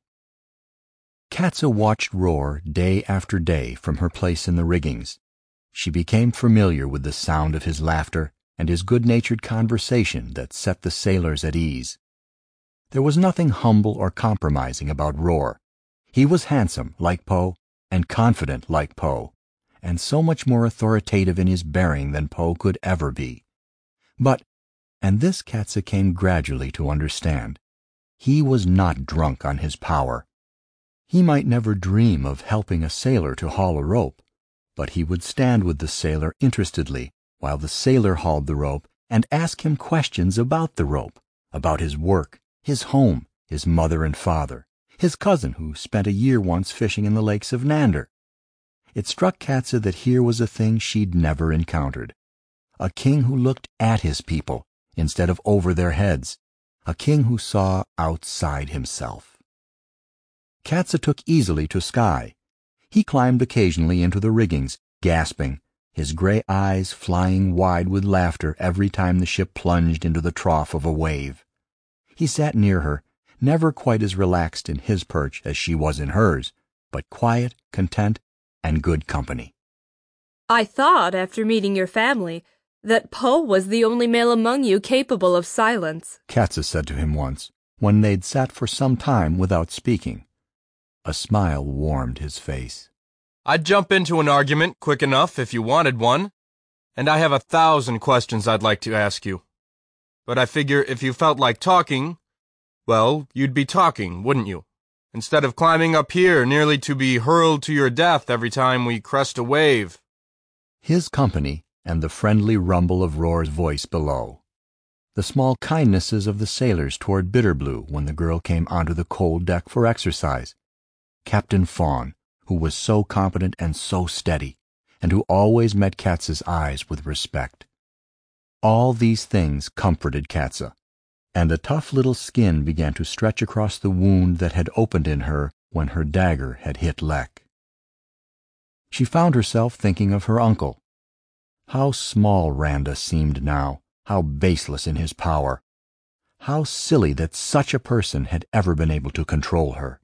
Katza watched Roar day after day from her place in the riggings. She became familiar with the sound of his laughter and his good-natured conversation that set the sailors at ease. There was nothing humble or compromising about Roar. He was handsome, like Po, and confident, like Po, and so much more authoritative in his bearing than Po could ever be. But, and this Katza came gradually to understand, he was not drunk on his power. He might never dream of helping a sailor to haul a rope, but he would stand with the sailor interestedly while the sailor hauled the rope and ask him questions about the rope, about his work, his home, his mother and father, his cousin who spent a year once fishing in the lakes of Nander. It struck Katza that here was a thing she'd never encountered. A king who looked at his people instead of over their heads, a king who saw outside himself. Katza took easily to Sky. He climbed occasionally into the riggings, gasping, his gray eyes flying wide with laughter every time the ship plunged into the trough of a wave. He sat near her, never quite as relaxed in his perch as she was in hers, but quiet, content, and good company. I thought, after meeting your family, that Po was the only male among you capable of silence, Katza said to him once, when they'd sat for some time without speaking. A smile warmed his face. I'd jump into an argument quick enough if you wanted one, and I have 1,000 questions I'd like to ask you. But I figure if you felt like talking, well, you'd be talking, wouldn't you? Instead of climbing up here nearly to be hurled to your death every time we crest a wave. His company and the friendly rumble of Roar's voice below. The small kindnesses of the sailors toward Bitterblue when the girl came onto the cold deck for exercise. Captain Fawn, who was so competent and so steady, and who always met Katza's eyes with respect. All these things comforted Katza, and a tough little skin began to stretch across the wound that had opened in her when her dagger had hit Lek. She found herself thinking of her uncle. How small Randa seemed now, how baseless in his power. How silly that such a person had ever been able to control her.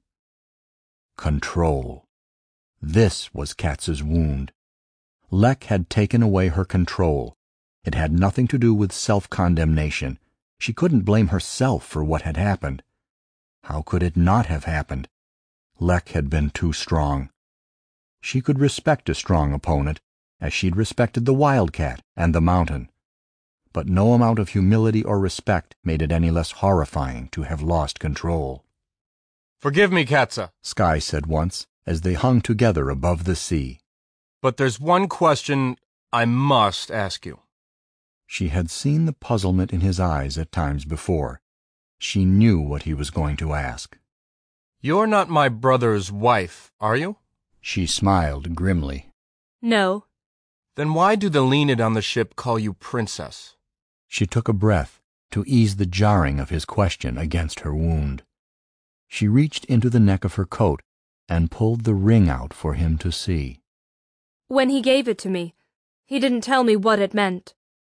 Control. This was Katza's wound. Lek had taken away her control. It had nothing to do with self-condemnation. She couldn't blame herself for what had happened. How could it not have happened? Lek had been too strong. She could respect a strong opponent, as she'd respected the wildcat and the mountain. But no amount of humility or respect made it any less horrifying to have lost control. Forgive me, Katza, Sky said once, as they hung together above the sea. but there's one question I must ask you. She had seen the puzzlement in his eyes at times before. She knew what he was going to ask. You're not my brother's wife, are you? She smiled grimly. No. Then why do the Leonid on the ship call you princess? She took a breath to ease the jarring of his question against her wound. She reached into the neck of her coat and pulled the ring out for him to see. When he gave it to me, he didn't tell me what it meant.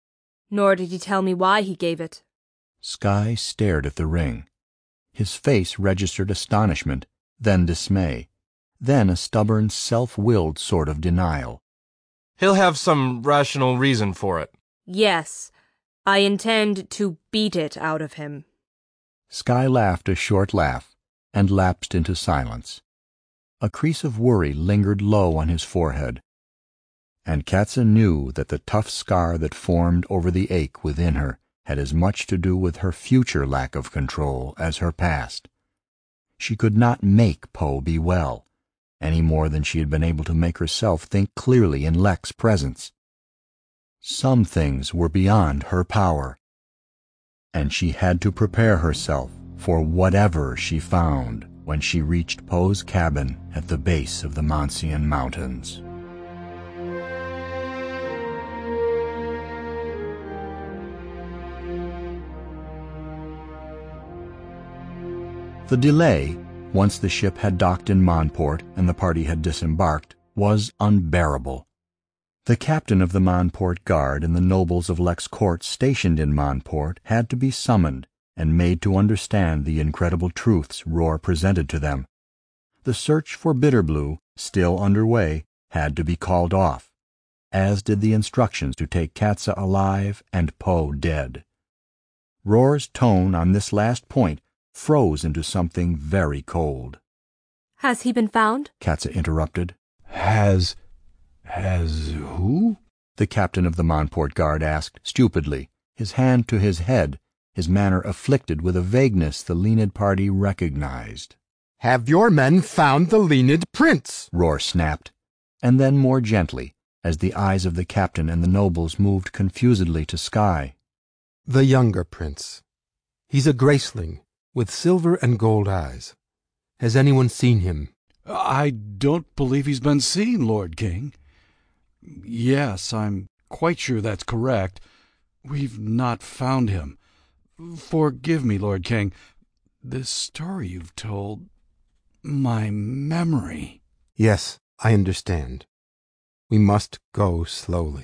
Nor did he tell me why he gave it. Sky stared at the ring. His face registered astonishment, then dismay, then a stubborn, self-willed sort of denial. He'll have some rational reason for it. Yes, I intend to beat it out of him. Sky laughed a short laugh and lapsed into silence. A crease of worry lingered low on his forehead, and Katza knew that the tough scar that formed over the ache within her had as much to do with her future lack of control as her past. She could not make Poe be well, any more than she had been able to make herself think clearly in Lek's presence. Some things were beyond her power, and she had to prepare herself for whatever she found when she reached Poe's cabin at the base of the Monsian Mountains. The delay, once the ship had docked in Monport and the party had disembarked, was unbearable. The captain of the Monport Guard and the nobles of Lek's court stationed in Monport had to be summoned and made to understand the incredible truths Roar presented to them. The search for Bitterblue, still underway, had to be called off, as did the instructions to take Katza alive and Poe dead. Roar's tone on this last point froze into something very cold. Has he been found? Katza interrupted. Has who? The captain of the Monport Guard asked, stupidly, his hand to his head, his manner afflicted with a vagueness the Leonid party recognized. Have your men found the Leonid prince? Roar snapped, and then more gently, as the eyes of the captain and the nobles moved confusedly to Sky. The younger prince. He's a graceling, with silver and gold eyes. Has anyone seen him? I don't believe he's been seen, Lord King. Yes, I'm quite sure that's correct. We've not found him. Forgive me, Lord King. This story you've told, my memory. Yes, I understand. We must go slowly.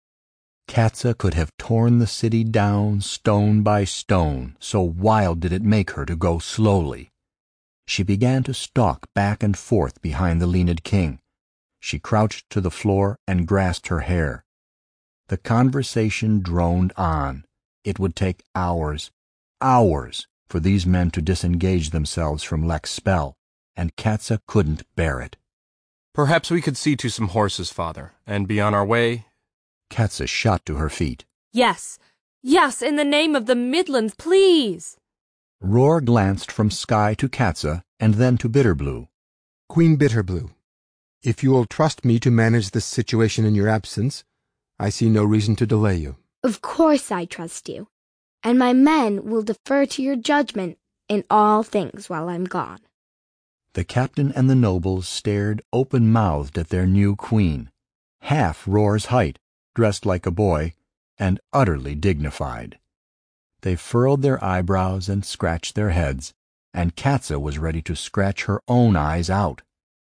Katza could have torn the city down stone by stone, so wild did it make her to go slowly. She began to stalk back and forth behind the Leonid king. She crouched to the floor and grasped her hair. The conversation droned on. It would take hours, for these men to disengage themselves from Lek's spell, and Katza couldn't bear it. Perhaps we could see to some horses, Father, and be on our way. Katza shot to her feet. Yes, in the name of the Midlands, please! Roar glanced from Sky to Katza and then to Bitterblue. Queen Bitterblue, if you will trust me to manage this situation in your absence, I see no reason to delay you. Of course I trust you, and my men will defer to your judgment in all things while I'm gone. The captain and the nobles stared open-mouthed at their new queen, half Roar's height, dressed like a boy, and utterly dignified. They furrowed their eyebrows and scratched their heads, and Katza was ready to scratch her own eyes out.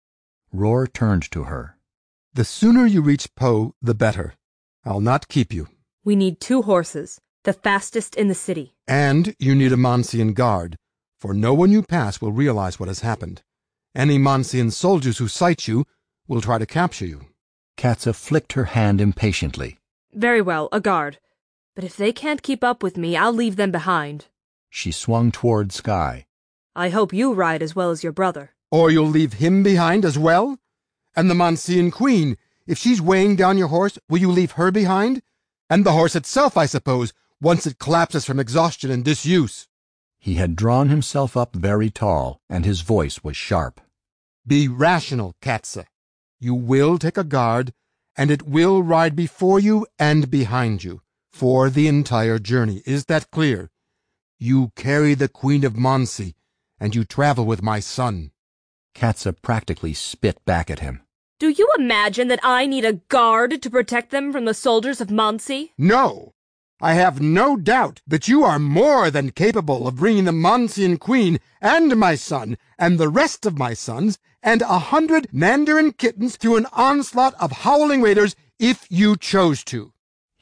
Roar turned to her. The sooner you reach Poe, the better. I'll not keep you. We need 2 horses, the fastest in the city. And you need a Monsian guard, for no one you pass will realize what has happened. Any Monsian soldiers who sight you will try to capture you. Katza flicked her hand impatiently. Very well, a guard. But if they can't keep up with me, I'll leave them behind. She swung toward Sky. I hope you ride as well as your brother. Or you'll leave him behind as well? And the Monsian queen, if she's weighing down your horse, will you leave her behind? And the horse itself, I suppose, once it collapses from exhaustion and disuse. He had drawn himself up very tall, and his voice was sharp. Be rational, Katza. You will take a guard, and it will ride before you and behind you, for the entire journey. Is that clear? You carry the Queen of Monsi, and you travel with my son. Katza practically spit back at him. Do you imagine that I need a guard to protect them from the soldiers of Monsi? No! I have no doubt that you are more than capable of bringing the Monsian queen and my son and the rest of my sons and 100 Mandarin kittens through an onslaught of howling raiders if you chose to.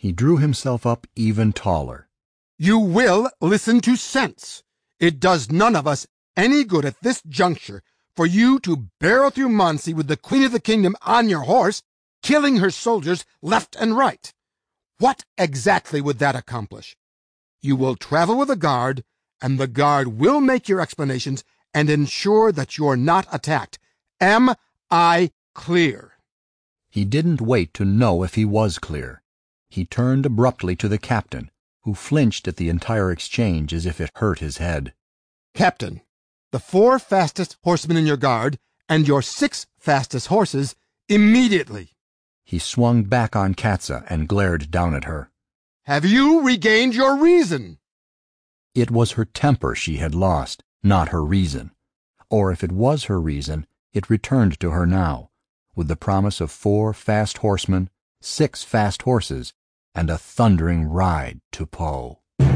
He drew himself up even taller. You will listen to sense. It does none of us any good at this juncture for you to barrel through Monsey with the Queen of the Kingdom on your horse, killing her soldiers left and right. What exactly would that accomplish? You will travel with a guard, and the guard will make your explanations and ensure that you're not attacked. Am I clear? He didn't wait to know if he was clear. He turned abruptly to the captain, who flinched at the entire exchange as if it hurt his head. Captain, the 4 fastest horsemen in your guard and your 6 fastest horses immediately. He swung back on Katza and glared down at her. Have you regained your reason? It was her temper she had lost, not her reason. Or if it was her reason, it returned to her now, with the promise of 4 fast horsemen, 6 fast horses, and a thundering ride to Po.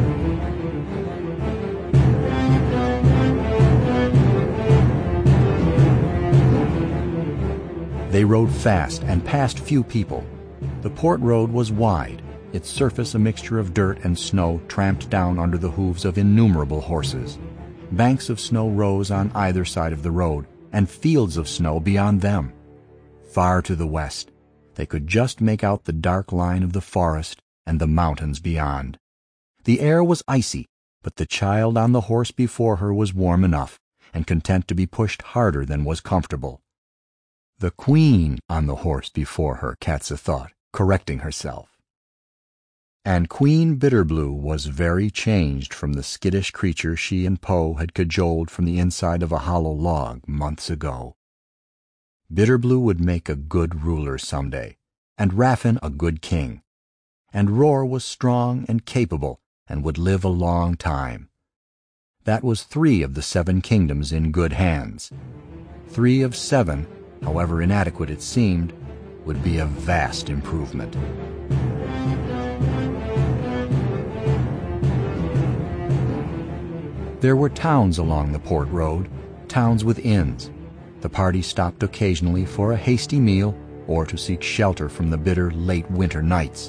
They rode fast and passed few people. The port road was wide, its surface a mixture of dirt and snow tramped down under the hooves of innumerable horses. Banks of snow rose on either side of the road, and fields of snow beyond them. Far to the west, they could just make out the dark line of the forest and the mountains beyond. The air was icy, but the child on the horse before her was warm enough, and content to be pushed harder than was comfortable. The Queen on the horse before her, Katza thought, correcting herself. And Queen Bitterblue was very changed from the skittish creature she and Po had cajoled from the inside of a hollow log months ago. Bitterblue would make a good ruler someday, and Raffin a good king. And Roar was strong and capable, and would live a long time. That was 3 of the 7 kingdoms in good hands. 3 of 7, however inadequate it seemed, would be a vast improvement. There were towns along the port road, towns with inns. The party stopped occasionally for a hasty meal or to seek shelter from the bitter late winter nights.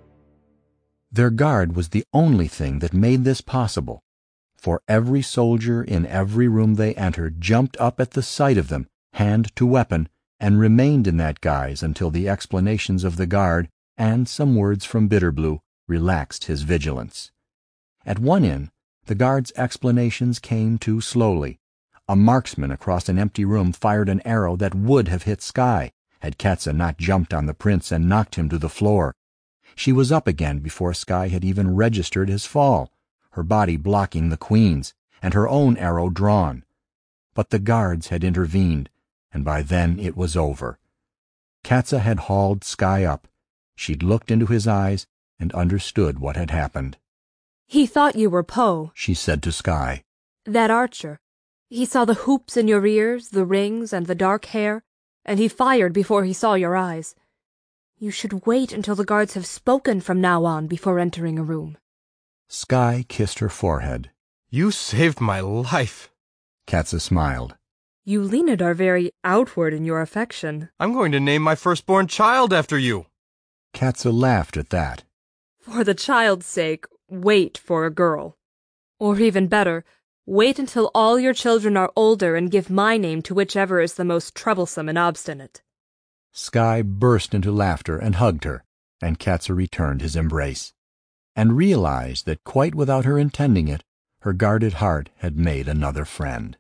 Their guard was the only thing that made this possible, for every soldier in every room they entered jumped up at the sight of them, hand to weapon, and remained in that guise until the explanations of the guard and some words from Bitterblue relaxed his vigilance. At one inn, the guard's explanations came too slowly. A marksman across an empty room fired an arrow that would have hit Skye, had Katza not jumped on the prince and knocked him to the floor. She was up again before Skye had even registered his fall, her body blocking the Queen's, and her own arrow drawn. But the guards had intervened, and by then it was over. Katza had hauled Skye up. She'd looked into his eyes and understood what had happened. He thought you were Po, she said to Skye. That archer. He saw the hoops in your ears, the rings, and the dark hair, and he fired before he saw your eyes. You should wait until the guards have spoken from now on before entering a room. Skye kissed her forehead. You saved my life. Katza smiled. You Leonid are very outward in your affection. I'm going to name my firstborn child after you. Katza laughed at that. For the child's sake, wait for a girl. Or even better, wait until all your children are older and give my name to whichever is the most troublesome and obstinate. Skye burst into laughter and hugged her, and Katza returned his embrace, and realized that quite without her intending it, her guarded heart had made another friend.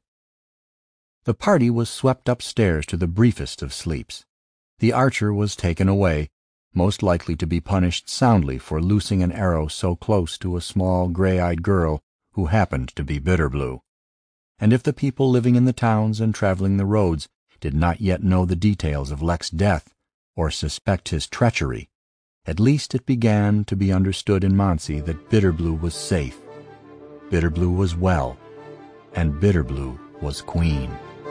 The party was swept upstairs to the briefest of sleeps. The archer was taken away, most likely to be punished soundly for loosing an arrow so close to a small gray-eyed girl who happened to be Bitterblue. And if the people living in the towns and traveling the roads did not yet know the details of Lek's death or suspect his treachery, at least it began to be understood in Monsey that Bitterblue was safe, Bitterblue was well, and Bitterblue was queen.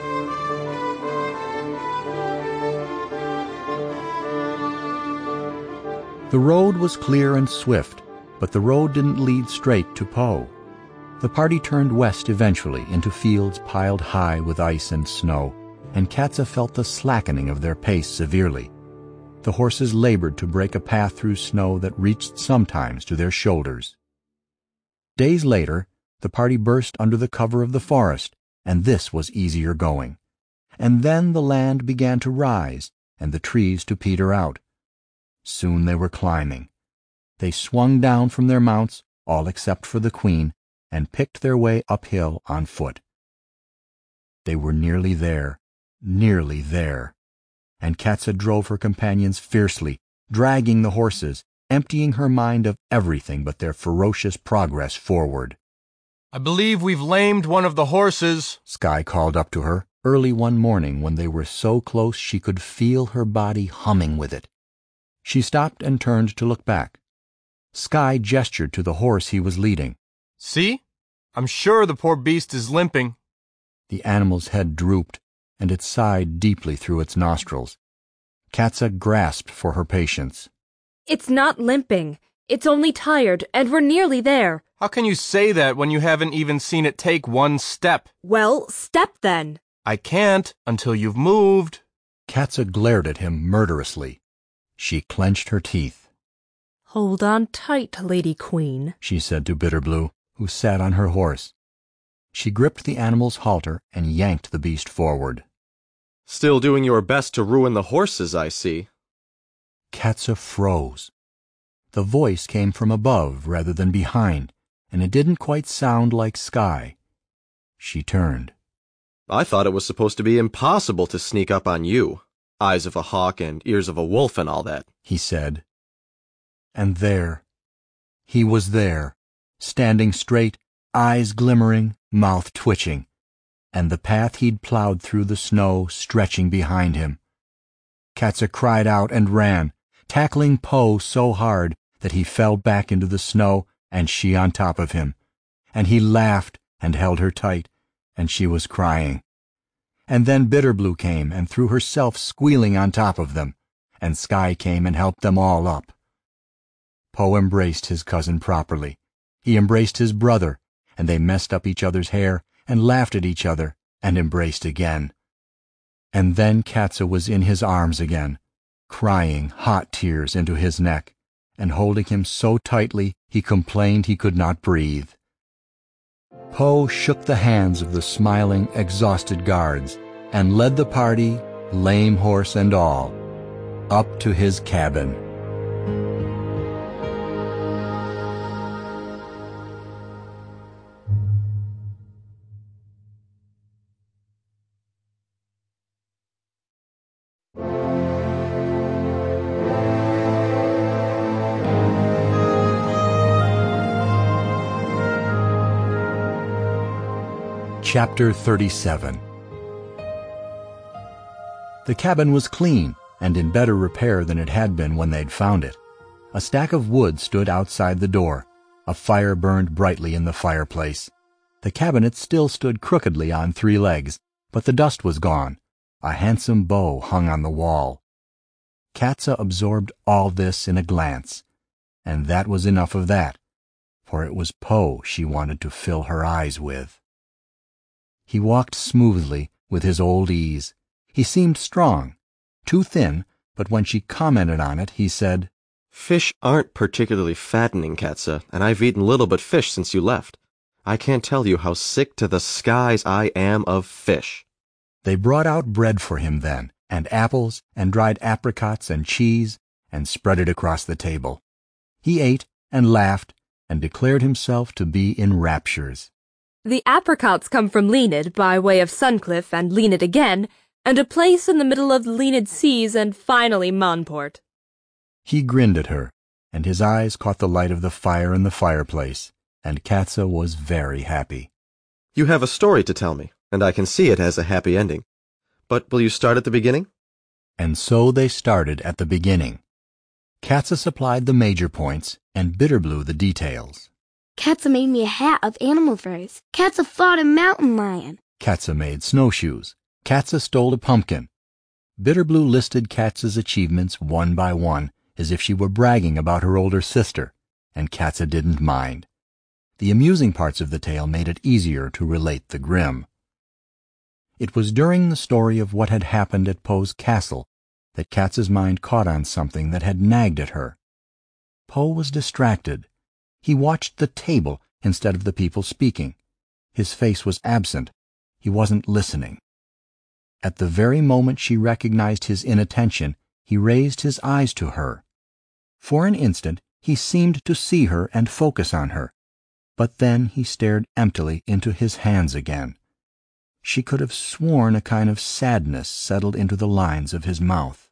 The road was clear and swift, but the road didn't lead straight to Po. The party turned west eventually into fields piled high with ice and snow, and Katza felt the slackening of their pace severely. The horses labored to break a path through snow that reached sometimes to their shoulders. Days later, the party burst under the cover of the forest, and this was easier going. And then the land began to rise, and the trees to peter out. Soon they were climbing. They swung down from their mounts, all except for the queen, and picked their way uphill on foot. They were nearly there, and Katza drove her companions fiercely, dragging the horses, emptying her mind of everything but their ferocious progress forward. "I believe we've lamed one of the horses," Sky called up to her early one morning when they were so close she could feel her body humming with it. She stopped and turned to look back. Sky gestured to the horse he was leading. "See? I'm sure the poor beast is limping." The animal's head drooped, and it sighed deeply through its nostrils. Katza grasped for her patience. It's not limping. It's only tired, and we're nearly there. How can you say that when you haven't even seen it take one step? Well, step then. I can't until you've moved. Katza glared at him murderously. She clenched her teeth. Hold on tight, Lady Queen, she said to Bitterblue, who sat on her horse. She gripped the animal's halter and yanked the beast forward. Still doing your best to ruin the horses, I see. Katza froze. The voice came from above rather than behind, and it didn't quite sound like Sky. She turned. I thought it was supposed to be impossible to sneak up on you. Eyes of a hawk and ears of a wolf and all that, he said. And there, he was there, standing straight, eyes glimmering, mouth twitching, and the path he'd plowed through the snow stretching behind him. Katza cried out and ran, tackling Po so hard that he fell back into the snow and she on top of him, and he laughed and held her tight, and she was crying. And then Bitterblue came and threw herself squealing on top of them, and Sky came and helped them all up. Po embraced his cousin properly. He embraced his brother, and they messed up each other's hair and laughed at each other and embraced again. And then Katza was in his arms again, crying hot tears into his neck, and holding him so tightly he complained he could not breathe. Po shook the hands of the smiling, exhausted guards and led the party, lame horse and all, up to his cabin. Chapter 37. The cabin was clean and in better repair than it had been when they'd found it. A stack of wood stood outside the door. A fire burned brightly in the fireplace. The cabinet still stood crookedly on 3 legs, but the dust was gone. A handsome bow hung on the wall. Katza absorbed all this in a glance, and that was enough of that, for it was Po she wanted to fill her eyes with. He walked smoothly, with his old ease. He seemed strong, too thin, but when she commented on it, he said, Fish aren't particularly fattening, Katza, and I've eaten little but fish since you left. I can't tell you how sick to the skies I am of fish. They brought out bread for him then, and apples, and dried apricots and cheese, and spread it across the table. He ate and laughed, and declared himself to be in raptures. The apricots come from Leonid by way of Suncliffe and Leonid again, and a place in the middle of the Leonid seas and finally Monport. He grinned at her, and his eyes caught the light of the fire in the fireplace, and Katza was very happy. You have a story to tell me, and I can see it has a happy ending. But will you start at the beginning? And so they started at the beginning. Katza supplied the major points, and Bitterblue the details. Katza made me a hat of animal furs. Katza fought a mountain lion. Katza made snowshoes. Katza stole a pumpkin. Bitterblue listed Katza's achievements one by one, as if she were bragging about her older sister, and Katza didn't mind. The amusing parts of the tale made it easier to relate the grim. It was during the story of what had happened at Poe's castle that Katza's mind caught on something that had nagged at her. Poe was distracted. He watched the table instead of the people speaking. His face was absent. He wasn't listening. At the very moment she recognized his inattention, he raised his eyes to her. For an instant, he seemed to see her and focus on her, but then he stared emptily into his hands again. She could have sworn a kind of sadness settled into the lines of his mouth.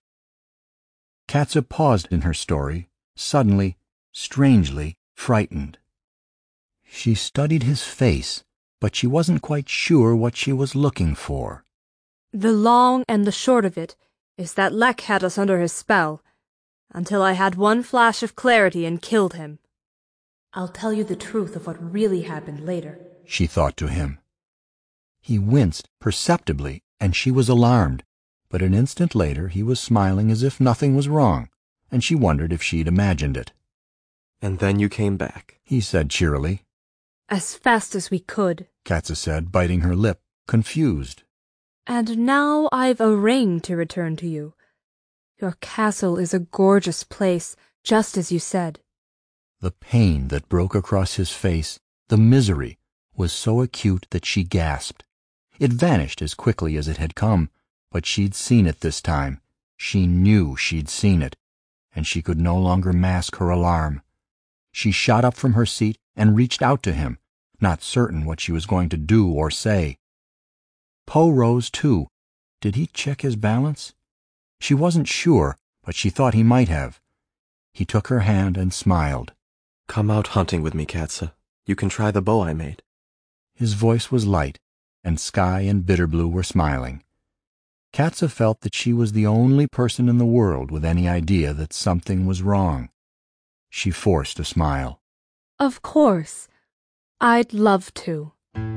Katza paused in her story, suddenly, strangely frightened. She studied his face, but she wasn't quite sure what she was looking for. The long and the short of it is that Lek had us under his spell, until I had one flash of clarity and killed him. I'll tell you the truth of what really happened later, she thought to him. He winced perceptibly, and she was alarmed, but an instant later he was smiling as if nothing was wrong, and she wondered if she'd imagined it. And then you came back, he said cheerily. As fast as we could, Katza said, biting her lip, confused. And now I've a ring to return to you. Your castle is a gorgeous place, just as you said. The pain that broke across his face, the misery, was so acute that she gasped. It vanished as quickly as it had come, but she'd seen it this time. She knew she'd seen it, and she could no longer mask her alarm. She shot up from her seat and reached out to him, not certain what she was going to do or say. Poe rose too. Did he check his balance? She wasn't sure, but she thought he might have. He took her hand and smiled. Come out hunting with me, Katza. You can try the bow I made. His voice was light, and Sky and Bitterblue were smiling. Katza felt that she was the only person in the world with any idea that something was wrong. She forced a smile. Of course. I'd love to.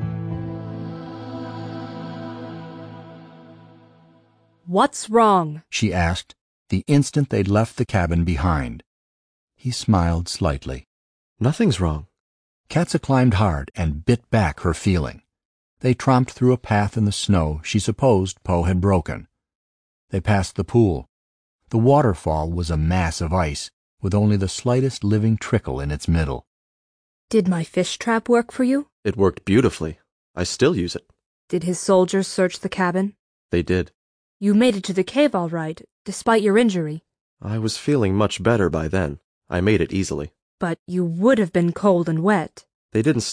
What's wrong? She asked, the instant they'd left the cabin behind. He smiled slightly. Nothing's wrong. Katza climbed hard and bit back her feeling. They tromped through a path in the snow she supposed Poe had broken. They passed the pool. The waterfall was a mass of ice, with only the slightest living trickle in its middle. Did my fish trap work for you? It worked beautifully. I still use it. Did his soldiers search the cabin? They did. You made it to the cave all right, despite your injury. I was feeling much better by then. I made it easily. But you would have been cold and wet. They didn't